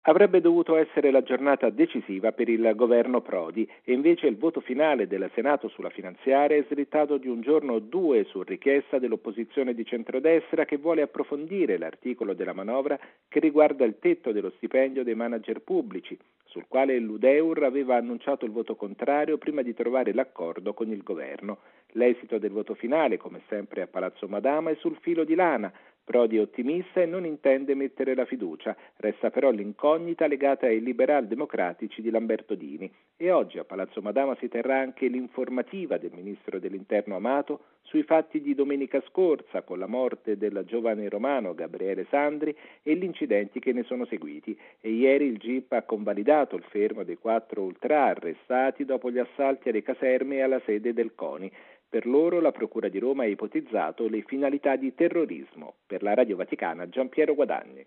Avrebbe dovuto essere la giornata decisiva per il governo Prodi e invece il voto finale del Senato sulla finanziaria è slittato di un giorno o due su richiesta dell'opposizione di centrodestra che vuole approfondire l'articolo della manovra che riguarda il tetto dello stipendio dei manager pubblici, sul quale l'Udeur aveva annunciato il voto contrario prima di trovare l'accordo con il governo. L'esito del voto finale, come sempre a Palazzo Madama, è sul filo di lana. Prodi è ottimista e non intende mettere la fiducia, resta però l'incognita legata ai liberal democratici di Lamberto Dini e oggi a Palazzo Madama si terrà anche l'informativa del ministro dell'Interno Amato sui fatti di domenica scorsa con la morte del giovane romano Gabriele Sandri e gli incidenti che ne sono seguiti e ieri il GIP ha convalidato il fermo dei 4 ultra arrestati dopo gli assalti alle caserme e alla sede del CONI. Per loro la Procura di Roma ha ipotizzato le finalità di terrorismo. Per la Radio Vaticana Giampiero Guadagni.